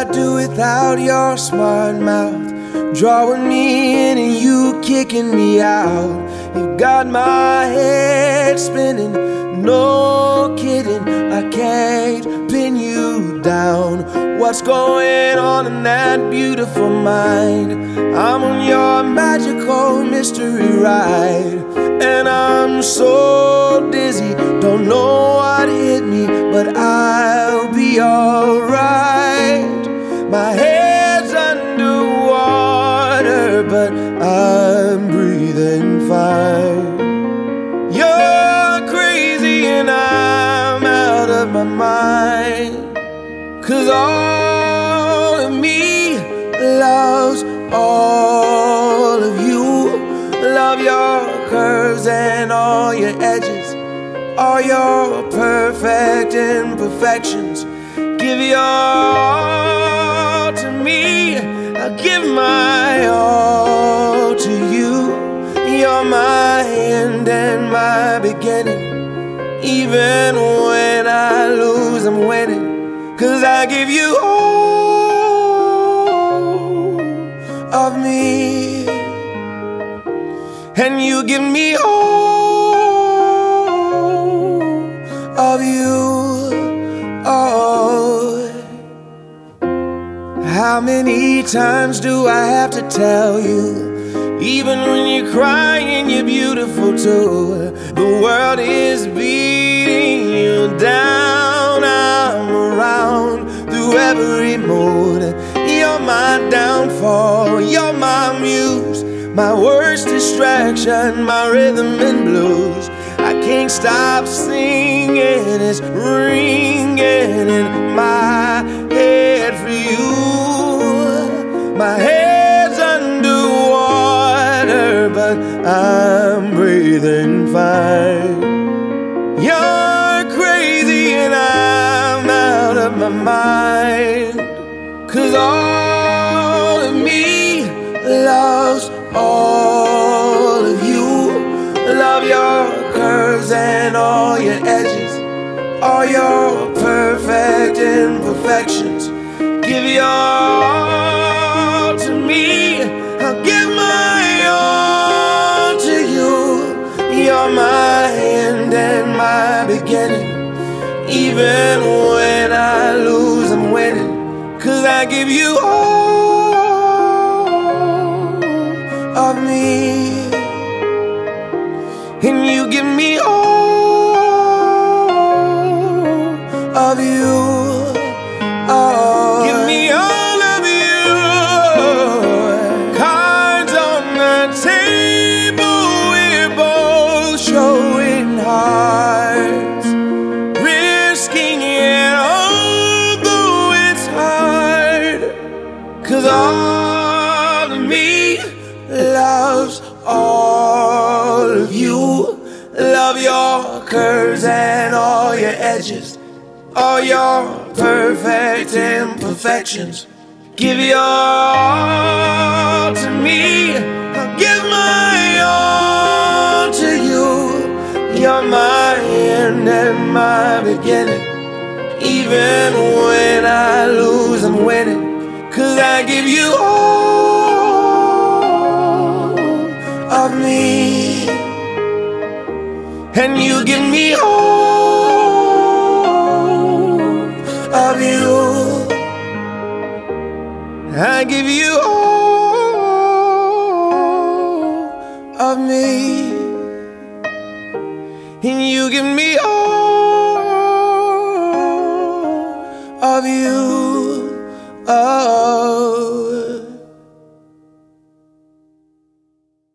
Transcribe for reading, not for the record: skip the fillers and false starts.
I do without your smart mouth? Drawing me in and you kicking me out. You got my head spinning, no kidding. I can't pin you down. What's going on in that beautiful mind? I'm on your magical mystery ride, and I'm so dizzy, don't know what hit me, but I'll be alright. My head's underwater, but I'm breathing fine. You're crazy and I'm out of my mind, 'cause all of me loves all of you. Love your curves and all your edges, all your perfect imperfections. Give your all to me, I'll give my all to you. You're my end and my beginning. Even when I lose, I'm winning, 'cause I give you all of me, and you give me all of you. Oh, how many times do I have to tell you? Even when you're crying, you're beautiful too. The world is beating you down. I'm around through every mood. You're my downfall, you're my muse, my worst distraction, my rhythm and blues. I can't stop singing, it's ringing in my head for you. My head's underwater, but I'm breathing fine. You're crazy and I'm out of my mind, 'cause all of me loves all of you. Love your curves and all your edges, all your perfect imperfections. Give your all to me, I'll give my all to you. You're my end and my beginning. Even when I lose, I'm winning, 'cause I give you all of me, and you give me all of you. Oh, give me all of you. Cards on the table, we're both showing hearts, risking it although it's hard, 'cause all of me loves all of you. Love your curves and all your edges, all your perfect imperfections. Give your all to me, I'll give my all to you. You're my end and my beginning. Even when I lose, I'm winning, 'cause I give you all of me, and you give me all of you. I give you all of me, and you give me all of you. Oh.